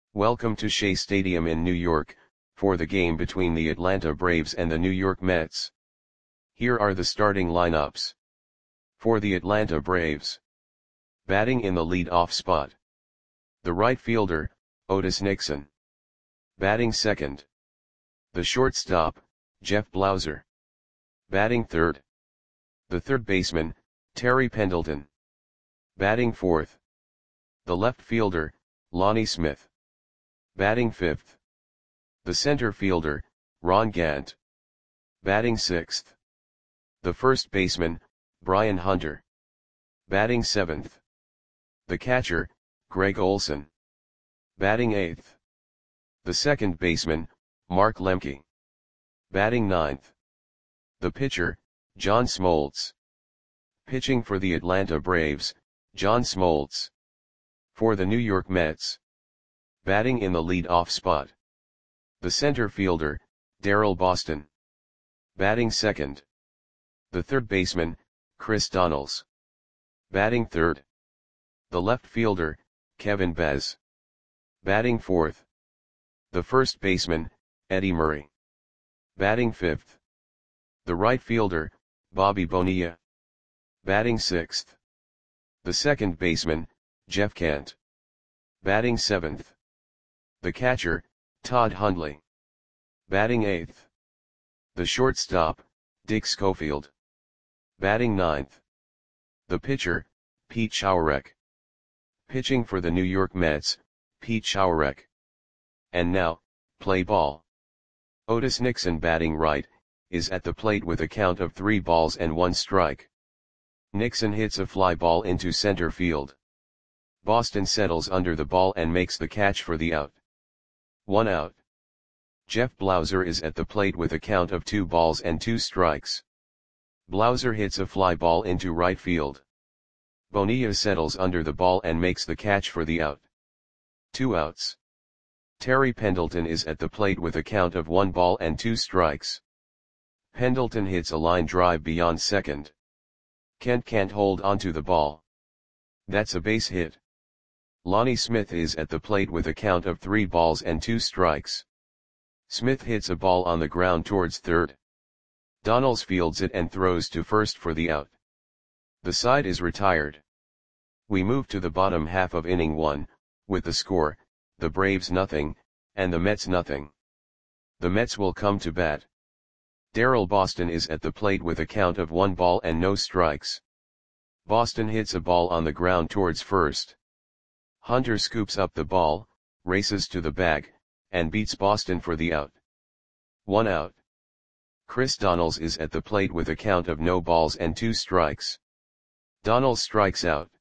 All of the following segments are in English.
Welcome to Shea Stadium in New York, for the game between the Atlanta Braves and the New York Mets. Here are the starting lineups. For the Atlanta Braves. Batting in the lead-off spot. The right fielder, Otis Nixon. Batting second. The shortstop, Jeff Blauser. Batting third. The third baseman, Terry Pendleton. Batting fourth. The left fielder, Lonnie Smith. Batting fifth. The center fielder, Ron Gant. Batting sixth. The first baseman, Brian Hunter. Batting seventh. The catcher, Greg Olson. Batting eighth. The second baseman, Mark Lemke. Batting ninth. The pitcher, John Smoltz. Pitching for the Atlanta Braves, John Smoltz. For the New York Mets. Batting in the lead-off spot. The center fielder, Darryl Boston. Batting second. The third baseman, Chris Donnells. Batting third. The left fielder, Kevin Bez. Batting fourth. The first baseman, Eddie Murray. Batting fifth. The right fielder, Bobby Bonilla. Batting sixth. The second baseman, Jeff Kent. Batting seventh. The catcher, Todd Hundley. Batting eighth. The shortstop, Dick Schofield. Batting ninth. The pitcher, Pete Schourek. Pitching for the New York Mets, Pete Schourek. And now, play ball. Otis Nixon batting right, is at the plate with a count of 3 balls and 1 strike. Nixon hits a fly ball into center field. Boston settles under the ball and makes the catch for the out. 1 out. Jeff Blauser is at the plate with a count of 2 balls and 2 strikes. Blauser hits a fly ball into right field. Bonilla settles under the ball and makes the catch for the out. 2 outs. Terry Pendleton is at the plate with a count of 1 ball and 2 strikes. Pendleton hits a line drive beyond second. Kent can't hold onto the ball. That's a base hit. Lonnie Smith is at the plate with a count of 3 balls and 2 strikes. Smith hits a ball on the ground towards third. Donnells fields it and throws to first for the out. The side is retired. We move to the bottom half of inning 1, with the score, the Braves nothing, and the Mets nothing. The Mets will come to bat. Darryl Boston is at the plate with a count of 1 ball and no strikes. Boston hits a ball on the ground towards first. Hunter scoops up the ball, races to the bag, and beats Boston for the out. 1 out. Chris Donnells is at the plate with a count of no balls and 2 strikes. Donnells strikes out.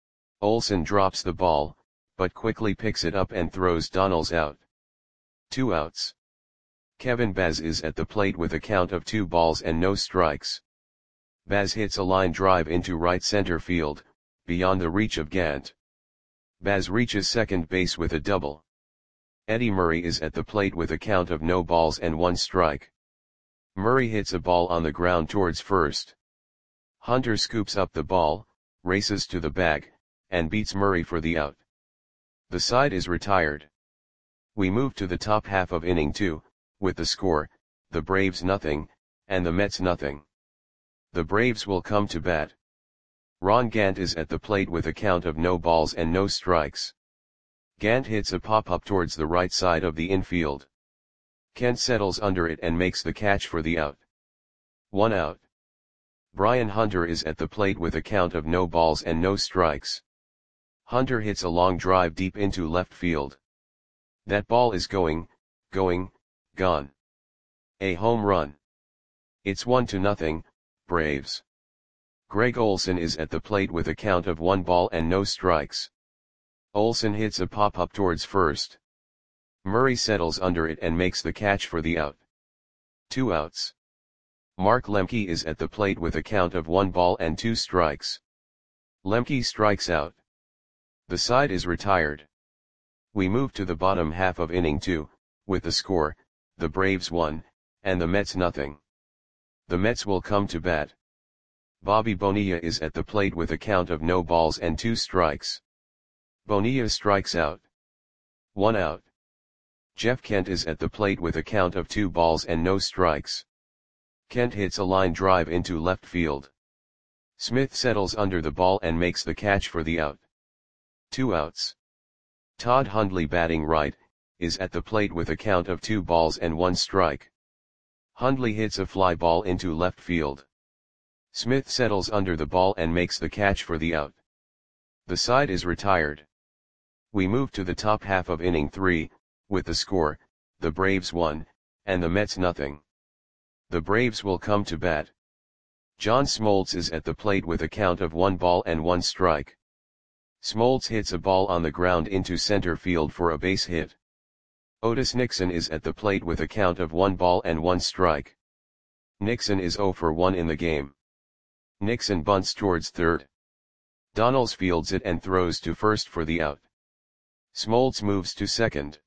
Olson drops the ball, but quickly picks it up and throws Donnells out. 2 outs. Kevin Bez is at the plate with a count of 2 balls and no strikes. Bez hits a line drive into right center field, beyond the reach of Gant. Bez reaches second base with a double. Eddie Murray is at the plate with a count of no balls and 1 strike. Murray hits a ball on the ground towards first. Hunter scoops up the ball, races to the bag, and beats Murray for the out. The side is retired. We move to the top half of inning 2, with the score, the Braves nothing, and the Mets nothing. The Braves will come to bat. Ron Gant is at the plate with a count of no balls and no strikes. Gant hits a pop-up towards the right side of the infield. Kent settles under it and makes the catch for the out. 1 out. Brian Hunter is at the plate with a count of no balls and no strikes. Hunter hits a long drive deep into left field. That ball is gone. A home run. It's 1-0, Braves. Greg Olson is at the plate with a count of 1 ball and no strikes. Olson hits a pop-up towards first. Murray settles under it and makes the catch for the out. 2 outs. Mark Lemke is at the plate with a count of 1 ball and 2 strikes. Lemke strikes out. The side is retired. We move to the bottom half of inning 2, with the score, the Braves 1, and the Mets nothing. The Mets will come to bat. Bobby Bonilla is at the plate with a count of no balls and 2 strikes. Bonilla strikes out. 1 out. Jeff Kent is at the plate with a count of 2 balls and no strikes. Kent hits a line drive into left field. Smith settles under the ball and makes the catch for the out. 2 outs. Todd Hundley, batting right, is at the plate with a count of 2 balls and 1 strike. Hundley hits a fly ball into left field. Smith settles under the ball and makes the catch for the out. The side is retired. We move to the top half of inning 3, with the score, the Braves 1, and the Mets nothing. The Braves will come to bat. John Smoltz is at the plate with a count of 1 ball and 1 strike. Smoltz hits a ball on the ground into center field for a base hit. Otis Nixon is at the plate with a count of 1 ball and 1 strike. Nixon is 0 for 1 in the game. Nixon bunts towards third. Donalds fields it and throws to first for the out. Smoltz moves to second.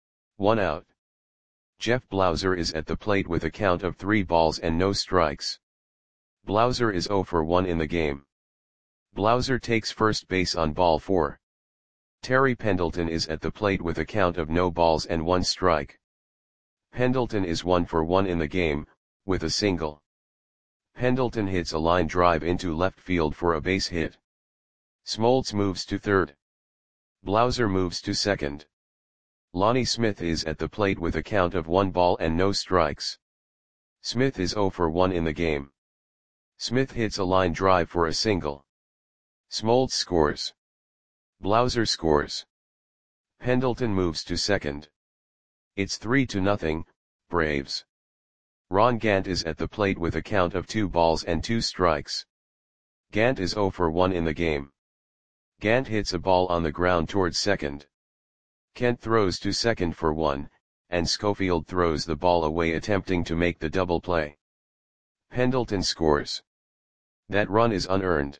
1 out. Jeff Blauser is at the plate with a count of 3 balls and no strikes. Blauser is 0 for 1 in the game. Blauser takes first base on ball 4. Terry Pendleton is at the plate with a count of no balls and 1 strike. Pendleton is 1 for 1 in the game, with a single. Pendleton hits a line drive into left field for a base hit. Smoltz moves to third. Blauser moves to second. Lonnie Smith is at the plate with a count of 1 ball and no strikes. Smith is 0 for 1 in the game. Smith hits a line drive for a single. Smoltz scores. Blauser scores. Pendleton moves to second. It's 3-0, Braves. Ron Gant is at the plate with a count of 2 balls and 2 strikes. Gant is 0 for 1 in the game. Gant hits a ball on the ground towards second. Kent throws to second for 1, and Schofield throws the ball away attempting to make the double play. Pendleton scores. That run is unearned.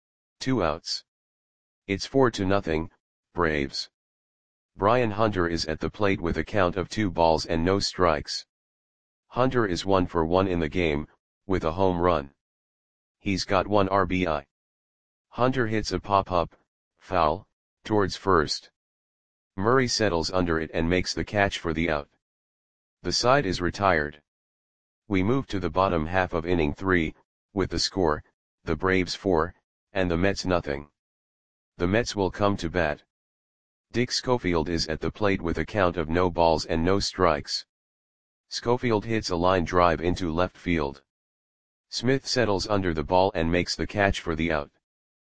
2 outs. It's 4-0, Braves. Brian Hunter is at the plate with a count of 2 balls and no strikes. Hunter is 1 for 1 in the game, with a home run. He's got 1 RBI. Hunter hits a pop-up, foul, towards first. Murray settles under it and makes the catch for the out. The side is retired. We move to the bottom half of inning 3, with the score, the Braves 4, and the Mets nothing. The Mets will come to bat. Dick Schofield is at the plate with a count of no balls and no strikes. Schofield hits a line drive into left field. Smith settles under the ball and makes the catch for the out.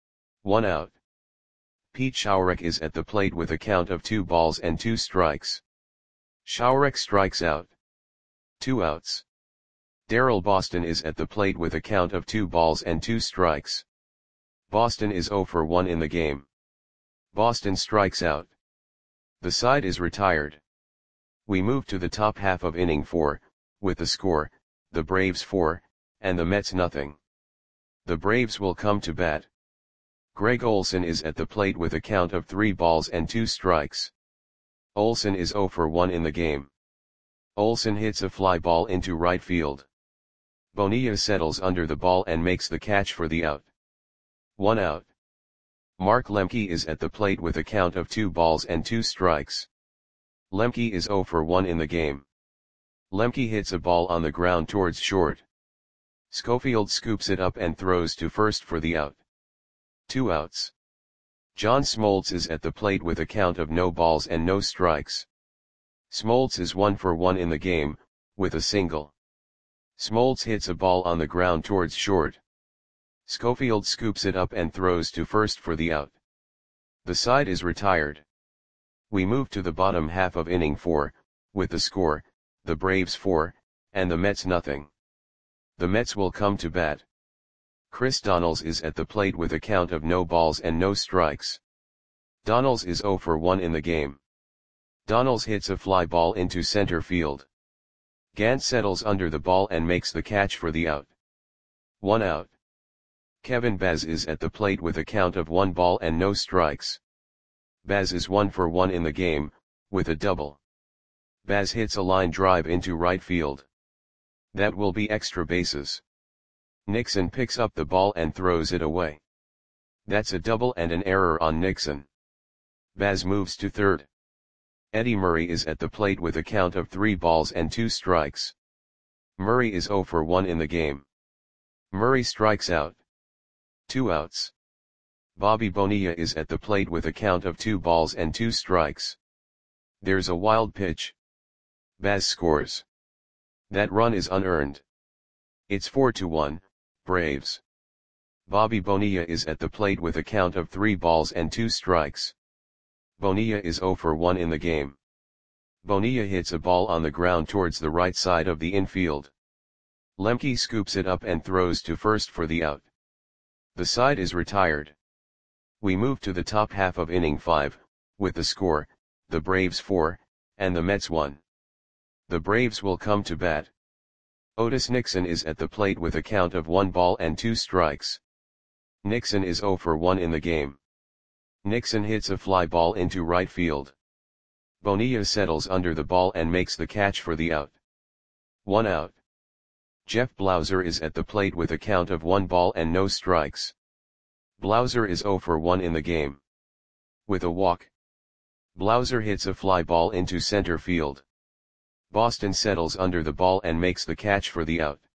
1 out. Pete Schourek is at the plate with a count of 2 balls and 2 strikes. Schourek strikes out. 2 outs. Darrell Boston is at the plate with a count of 2 balls and 2 strikes. Boston is 0 for 1 in the game. Boston strikes out. The side is retired. We move to the top half of inning 4, with the score, the Braves 4, and the Mets nothing. The Braves will come to bat. Greg Olson is at the plate with a count of 3 balls and 2 strikes. Olson is 0 for 1 in the game. Olson hits a fly ball into right field. Bonilla settles under the ball and makes the catch for the out. 1 out. Mark Lemke is at the plate with a count of 2 balls and 2 strikes. Lemke is 0 for 1 in the game. Lemke hits a ball on the ground towards short. Schofield scoops it up and throws to first for the out. 2 outs. John Smoltz is at the plate with a count of no balls and no strikes. Smoltz is 1 for 1 in the game, with a single. Smoltz hits a ball on the ground towards short. Schofield scoops it up and throws to first for the out. The side is retired. We move to the bottom half of inning 4, with the score, the Braves 4, and the Mets nothing. The Mets will come to bat. Chris Donalds is at the plate with a count of no balls and no strikes. Donalds is 0 for 1 in the game. Donalds hits a fly ball into center field. Gant settles under the ball and makes the catch for the out. 1 out. Kevin Baz is at the plate with a count of 1 ball and no strikes. Baz is 1 for 1 in the game, with a double. Baz hits a line drive into right field. That will be extra bases. Nixon picks up the ball and throws it away. That's a double and an error on Nixon. Baz moves to third. Eddie Murray is at the plate with a count of 3 balls and 2 strikes. Murray is 0 for 1 in the game. Murray strikes out. 2 outs. Bobby Bonilla is at the plate with a count of 2 balls and 2 strikes. There's a wild pitch. Baz scores. That run is unearned. It's 4-1, Braves. Bobby Bonilla is at the plate with a count of 3 balls and 2 strikes. Bonilla is 0 for 1 in the game. Bonilla hits a ball on the ground towards the right side of the infield. Lemke scoops it up and throws to first for the out. The side is retired. We move to the top half of inning 5, with the score, the Braves 4, and the Mets 1. The Braves will come to bat. Otis Nixon is at the plate with a count of 1 ball and 2 strikes. Nixon is 0 for 1 in the game. Nixon hits a fly ball into right field. Bonilla settles under the ball and makes the catch for the out. 1 out. Jeff Blauser is at the plate with a count of 1 ball and no strikes. Blauser is 0 for 1 in the game. With a walk, Blauser hits a fly ball into center field. Boston settles under the ball and makes the catch for the out.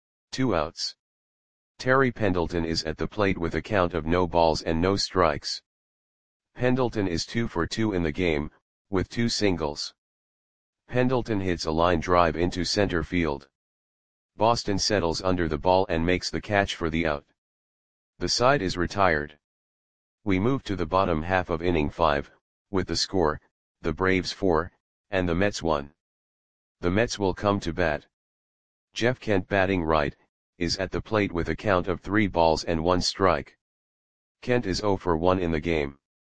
2 outs. Terry Pendleton is at the plate with a count of no balls and no strikes. Pendleton is 2 for 2 in the game, with 2 singles. Pendleton hits a line drive into center field. Boston settles under the ball and makes the catch for the out. The side is retired. We move to the bottom half of inning 5, with the score, the Braves 4, and the Mets 1. The Mets will come to bat. Jeff Kent, batting right, is at the plate with a count of 3 balls and 1 strike. Kent is 0 for 1 in the game.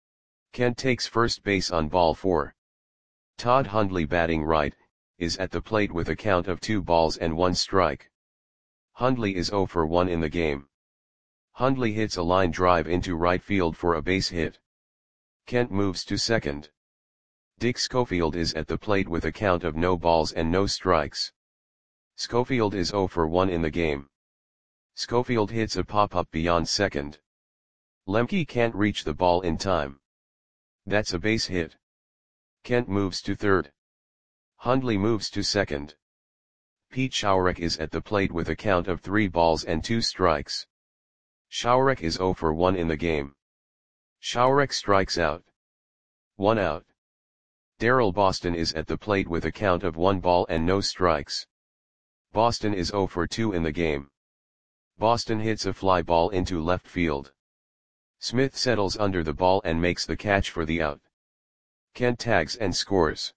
Kent takes first base on ball 4. Todd Hundley, batting right, is at the plate with a count of 2 balls and 1 strike. Hundley is 0 for 1 in the game. Hundley hits a line drive into right field for a base hit. Kent moves to second. Dick Schofield is at the plate with a count of no balls and no strikes. Schofield is 0 for 1 in the game. Schofield hits a pop-up beyond second. Lemke can't reach the ball in time. That's a base hit. Kent moves to third. Hundley moves to second. Pete Schourek is at the plate with a count of 3 balls and 2 strikes. Schourek is 0 for 1 in the game. Schourek strikes out. 1 out. Darrell Boston is at the plate with a count of 1 ball and no strikes. Boston is 0 for 2 in the game. Boston hits a fly ball into left field. Smith settles under the ball and makes the catch for the out. Kent tags and scores.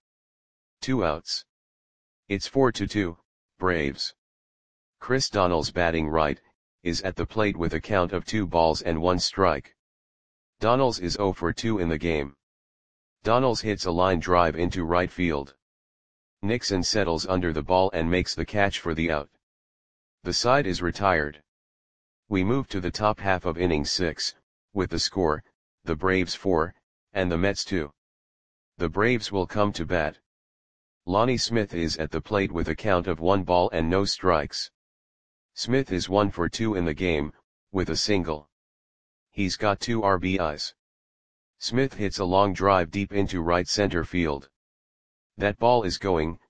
2 outs. It's 4-2, Braves. Chris Donnells, batting right, is at the plate with a count of 2 balls and 1 strike. Donnells is 0 for 2 in the game. Donnells hits a line drive into right field. Nixon settles under the ball and makes the catch for the out. The side is retired. We move to the top half of inning 6, with the score, the Braves 4, and the Mets 2. The Braves will come to bat. Lonnie Smith is at the plate with a count of 1 ball and no strikes. Smith is 1 for 2 in the game, with a single. He's got 2 RBIs. Smith hits a long drive deep into right center field. That ball is gone.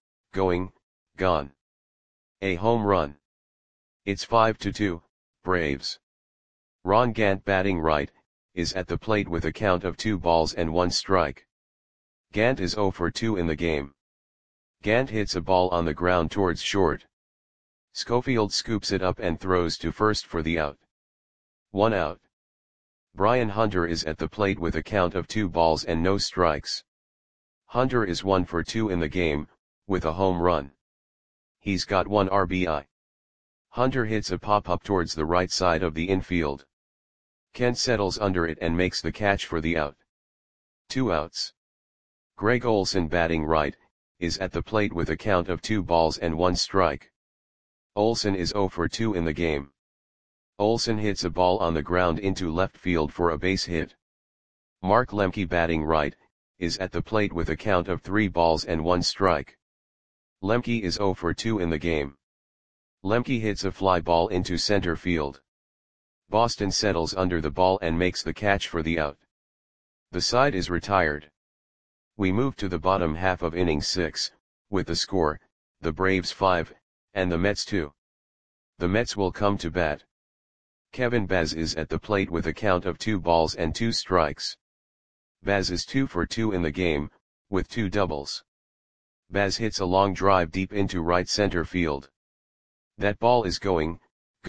A home run. It's 5-2, Braves. Ron Gant, batting right, is at the plate with a count of 2 balls and 1 strike. Gant is 0 for 2 in the game. Gant hits a ball on the ground towards short. Schofield scoops it up and throws to first for the out. 1 out. Brian Hunter is at the plate with a count of 2 balls and no strikes. Hunter is 1 for 2 in the game, with a home run. He's got 1 RBI. Hunter hits a pop-up towards the right side of the infield. Kent settles under it and makes the catch for the out. 2 outs. Greg Olson, batting right, is at the plate with a count of 2 balls and 1 strike. Olson is 0 for 2 in the game. Olson hits a ball on the ground into left field for a base hit. Mark Lemke, batting right, is at the plate with a count of 3 balls and 1 strike. Lemke is 0 for 2 in the game. Lemke hits a fly ball into center field. Boston settles under the ball and makes the catch for the out. The side is retired. We move to the bottom half of inning 6, with the score, the Braves 5, and the Mets 2. The Mets will come to bat. Kevin Baz is at the plate with a count of 2 balls and 2 strikes. Baz is 2 for 2 in the game, with 2 doubles. Baz hits a long drive deep into right center field. That ball is gone.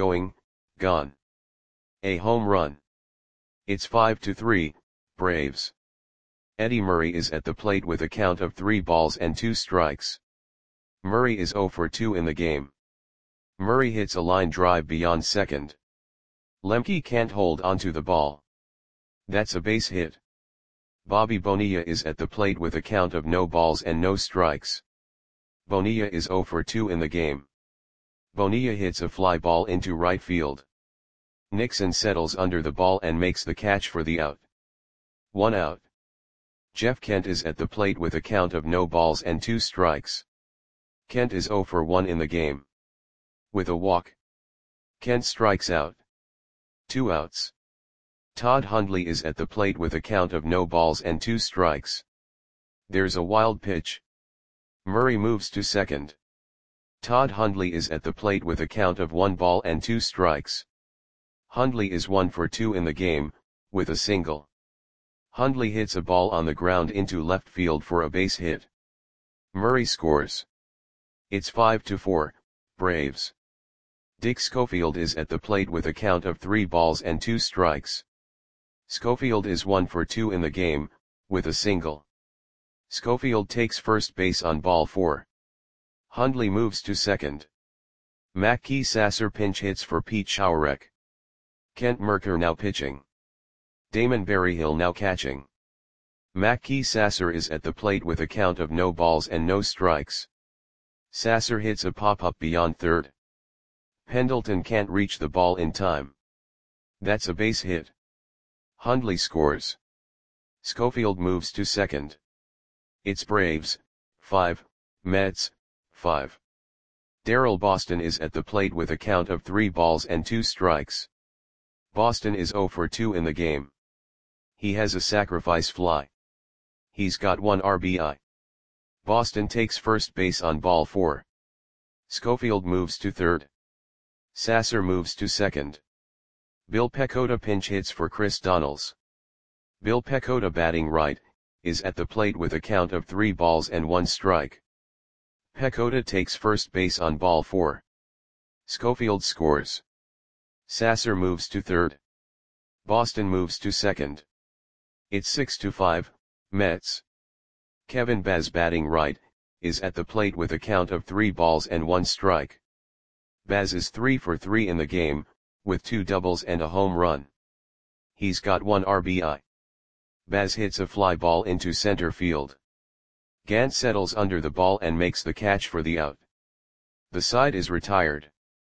A home run. It's 5-3, Braves. Eddie Murray is at the plate with a count of 3 balls and 2 strikes. Murray is 0 for 2 in the game. Murray hits a line drive beyond second. Lemke can't hold onto the ball. That's a base hit. Bobby Bonilla is at the plate with a count of no balls and no strikes. Bonilla is 0 for 2 in the game. Bonilla hits a fly ball into right field. Nixon settles under the ball and makes the catch for the out. 1 out. Jeff Kent is at the plate with a count of no balls and 2 strikes. Kent is 0 for 1 in the game. With a walk, Kent strikes out. 2 outs. Todd Hundley is at the plate with a count of no balls and 2 strikes. There's a wild pitch. Murray moves to second. Todd Hundley is at the plate with a count of 1 ball and 2 strikes. Hundley is 1 for 2 in the game, with a single. Hundley hits a ball on the ground into left field for a base hit. Murray scores. It's 5-4, Braves. Dick Schofield is at the plate with a count of 3 balls and 2 strikes. Schofield is 1 for 2 in the game, with a single. Schofield takes first base on ball 4. Hundley moves to second. Mackey Sasser pinch hits for Pete Schourek. Kent Mercker now pitching. Damon Berryhill now catching. Mackey Sasser is at the plate with a count of no balls and no strikes. Sasser hits a pop-up beyond third. Pendleton can't reach the ball in time. That's a base hit. Hundley scores. Schofield moves to second. It's Braves, 5, Mets, 5. Darrell Boston is at the plate with a count of 3 balls and 2 strikes. Boston is 0 for 2 in the game. He has a sacrifice fly. He's got 1 RBI. Boston takes first base on ball 4. Schofield moves to third. Sasser moves to second. Bill Pecota pinch hits for Chris Donnells. Bill Pecota, batting right, is at the plate with a count of 3 balls and 1 strike. Pecota takes first base on ball 4. Schofield scores. Sasser moves to third. Boston moves to second. It's 6-5, Mets. Kevin Baz, batting right, is at the plate with a count of 3 balls and 1 strike. Baz is 3 for 3 in the game, with 2 doubles and a home run. He's got 1 RBI. Baz hits a fly ball into center field. Gant settles under the ball and makes the catch for the out. The side is retired.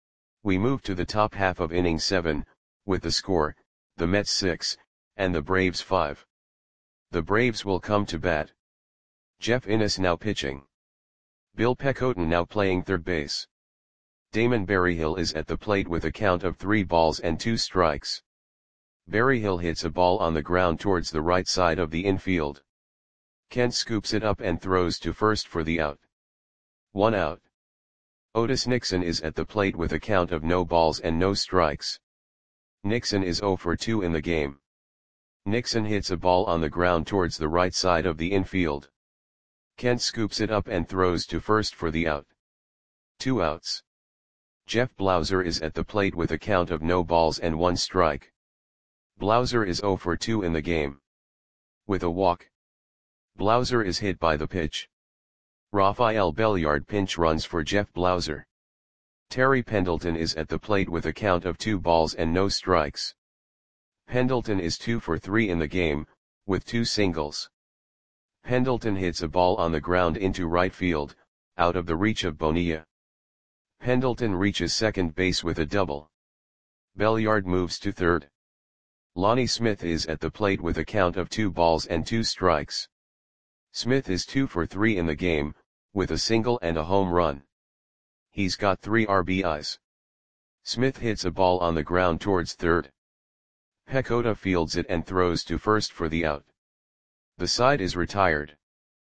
We move to the top half of inning 7, with the score, the Mets 6, and the Braves 5. The Braves will come to bat. Jeff Innes now pitching. Bill Pecota now playing third base. Damon Berryhill is at the plate with a count of 3 balls and 2 strikes. Berryhill hits a ball on the ground towards the right side of the infield. Kent scoops it up and throws to first for the out. 1 out. Otis Nixon is at the plate with a count of no balls and no strikes. Nixon is 0 for 2 in the game. Nixon hits a ball on the ground towards the right side of the infield. Kent scoops it up and throws to first for the out. 2 outs. Jeff Blauser is at the plate with a count of no balls and 1 strike. Blauser is 0 for 2 in the game. With a walk, Blauser is hit by the pitch. Rafael Belliard pinch runs for Jeff Blauser. Terry Pendleton is at the plate with a count of 2 balls and no strikes. Pendleton is 2 for 3 in the game, with 2 singles. Pendleton hits a ball on the ground into right field, out of the reach of Bonilla. Pendleton reaches second base with a double. Belliard moves to third. Lonnie Smith is at the plate with a count of 2 balls and 2 strikes. Smith is 2 for 3 in the game, with a single and a home run. He's got 3 RBIs. Smith hits a ball on the ground towards third. Pecota fields it and throws to first for the out. The side is retired.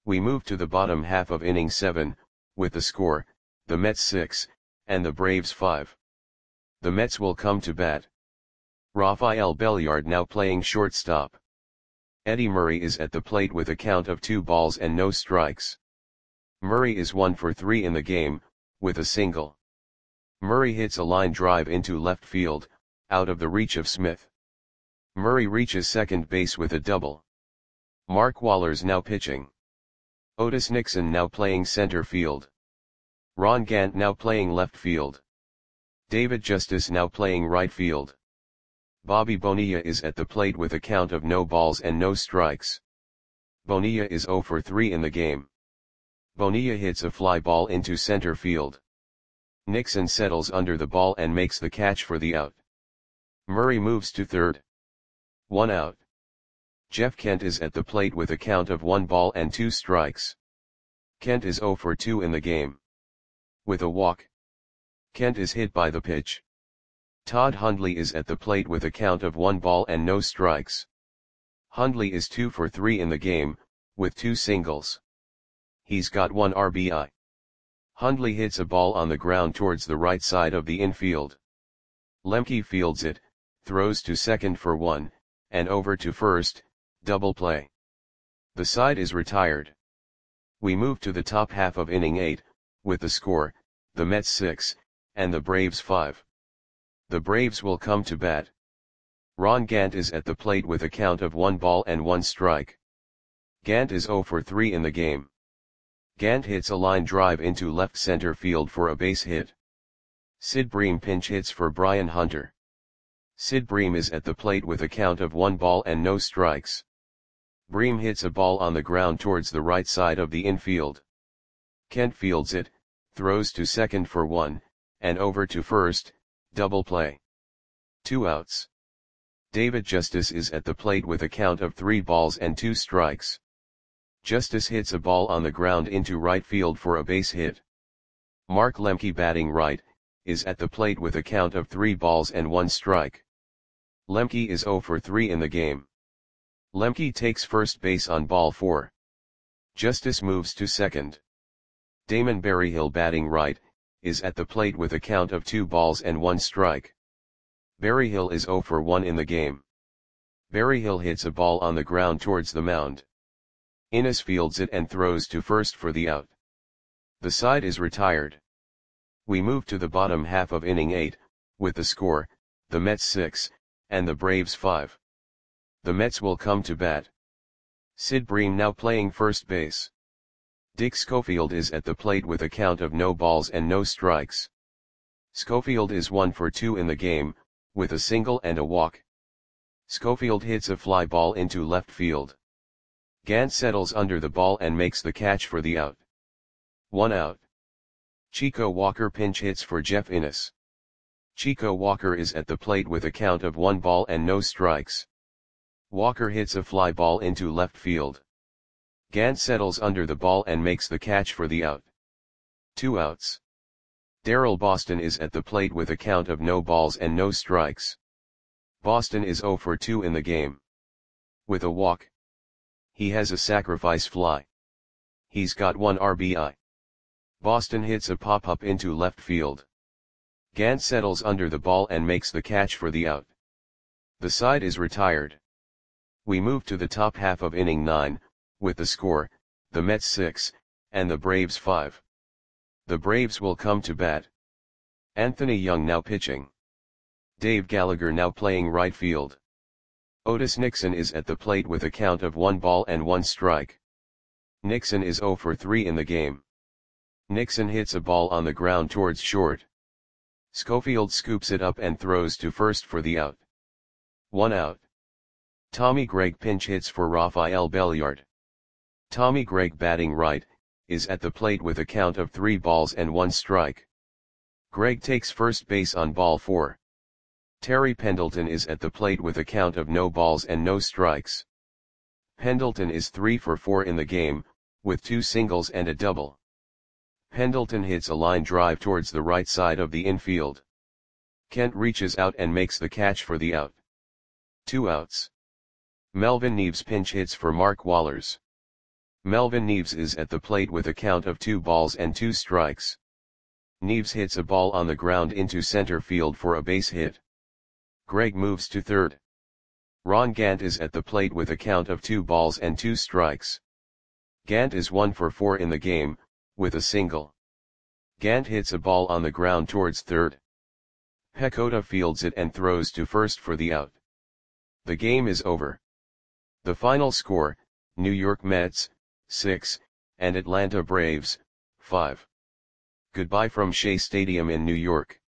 We move to the bottom half of inning 7, with the score, the Mets 6, and the Braves 5. The Mets will come to bat. Rafael Belliard now playing shortstop. Eddie Murray is at the plate with a count of 2 balls and no strikes. Murray is 1 for 3 in the game, with a single. Murray hits a line drive into left field, out of the reach of Smith. Murray reaches second base with a double. Mark Wohlers now pitching. Otis Nixon now playing center field. Ron Gant now playing left field. David Justice now playing right field. Bobby Bonilla is at the plate with a count of no balls and no strikes. Bonilla is 0 for 3 in the game. Bonilla hits a fly ball into center field. Nixon settles under the ball and makes the catch for the out. Murray moves to third. 1 out. Jeff Kent is at the plate with a count of 1 ball and 2 strikes. Kent is 0 for 2 in the game. With a walk. Kent is hit by the pitch. Todd Hundley is at the plate with a count of 1 ball and no strikes. Hundley is 2 for 3 in the game, with 2 singles. He's got 1 RBI. Hundley hits a ball on the ground towards the right side of the infield. Lemke fields it, throws to second for 1, and over to first, double play. The side is retired. We move to the top half of inning 8, with the score, the Mets 6, and the Braves 5. The Braves will come to bat. Ron Gant is at the plate with a count of 1 ball and 1 strike. Gant is 0 for 3 in the game. Gant hits a line drive into left center field for a base hit. Sid Bream pinch hits for Brian Hunter. Sid Bream is at the plate with a count of 1 ball and no strikes. Bream hits a ball on the ground towards the right side of the infield. Kent fields it, throws to second for 1, and over to first, double play. 2 outs. David Justice is at the plate with a count of 3 balls and 2 strikes. Justice hits a ball on the ground into right field for a base hit. Mark Lemke batting right, is at the plate with a count of 3 balls and 1 strike. Lemke is 0 for 3 in the game. Lemke takes first base on ball 4. Justice moves to second. Damon Berryhill batting right, is at the plate with a count of 2 balls and 1 strike. Berryhill is 0 for 1 in the game. Berryhill hits a ball on the ground towards the mound. Innes fields it and throws to first for the out. The side is retired. We move to the bottom half of inning 8, with the score, the Mets 6, and the Braves 5. The Mets will come to bat. Sid Bream now playing first base. Dick Schofield is at the plate with a count of no balls and no strikes. Schofield is 1 for 2 in the game, with a single and a walk. Schofield hits a fly ball into left field. Gant settles under the ball and makes the catch for the out. 1 out. Chico Walker pinch hits for Jeff Innes. Chico Walker is at the plate with a count of 1 ball and no strikes. Walker hits a fly ball into left field. Gant settles under the ball and makes the catch for the out. 2 outs. Darrell Boston is at the plate with a count of no balls and no strikes. Boston is 0 for 2 in the game. With a walk. He has a sacrifice fly. He's got 1 RBI. Boston hits a pop-up into left field. Gant settles under the ball and makes the catch for the out. The side is retired. We move to the top half of inning 9, with the score, the Mets 6, and the Braves 5. The Braves will come to bat. Anthony Young now pitching. Dave Gallagher now playing right field. Otis Nixon is at the plate with a count of 1 ball and 1 strike. Nixon is 0 for 3 in the game. Nixon hits a ball on the ground towards short. Schofield scoops it up and throws to first for the out. 1 out. Tommy Gregg pinch hits for Rafael Belliard. Tommy Gregg batting right, is at the plate with a count of 3 balls and 1 strike. Gregg takes first base on ball 4. Terry Pendleton is at the plate with a count of no balls and no strikes. Pendleton is 3 for 4 in the game, with 2 singles and a double. Pendleton hits a line drive towards the right side of the infield. Kent reaches out and makes the catch for the out. 2 outs. Melvin Neves pinch hits for Mark Wohlers. Melvin Neves is at the plate with a count of 2 balls and 2 strikes. Neves hits a ball on the ground into center field for a base hit. Greg moves to third. Ron Gant is at the plate with a count of 2 balls and 2 strikes. Gant is 1 for 4 in the game, with a single. Gant hits a ball on the ground towards third. Pecota fields it and throws to first for the out. The game is over. The final score, New York Mets, 6, and Atlanta Braves, 5. Goodbye from Shea Stadium in New York.